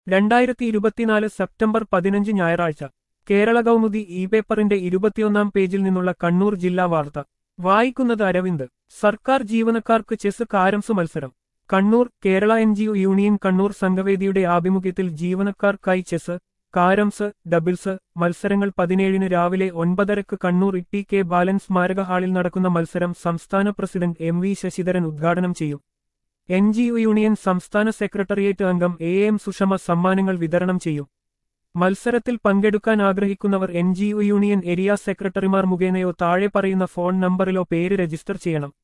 2024 September 15 ഞായറാഴ്ച Kerala Kaumudi E പേപ്പറിന്റെ 21-ാം പേജിൽ നിന്നുള്ള കണ്ണൂർ ജില്ലാ വാർത്ത വായിക്കുന്നത് അരവിന്ദ്. സർക്കാർ ജീവനക്കാർക്ക് ചെസ് കാരംസ് മത്സരം. കണ്ണൂർ. കേരള NGO യൂണിയൻ കണ്ണൂർ സംഘവേദിയുടെ ആഭിമുഖ്യത്തിൽ ജീവനക്കാർക്കായി ചെസ്, കാരംസ്, ഡബിൾസ് മത്സരങ്ങൾ 17-ന് രാവിലെ 9:30 കണ്ണൂർ ITK ബാലൻ സ്മാരക ഹാളിൽ നടക്കുന്ന മത്സരം സംസ്ഥാന പ്രസിഡന്റ് MV ശശിധരൻ ഉദ്ഘാടനം ചെയ്യും. NGO യൂണിയൻ സംസ്ഥാന സെക്രട്ടേറിയറ്റ് അംഗം AM സുഷമ സമ്മാനങ്ങൾ വിതരണം ചെയ്യും. മത്സരത്തിൽ പങ്കെടുക്കാൻ ആഗ്രഹിക്കുന്നവർ NGO യൂണിയൻ ഏരിയ സെക്രട്ടറിമാർ മുഖേനയോ താഴെ പറയുന്ന ഫോൺ നമ്പറിലോ പേര് രജിസ്റ്റർ ചെയ്യണം.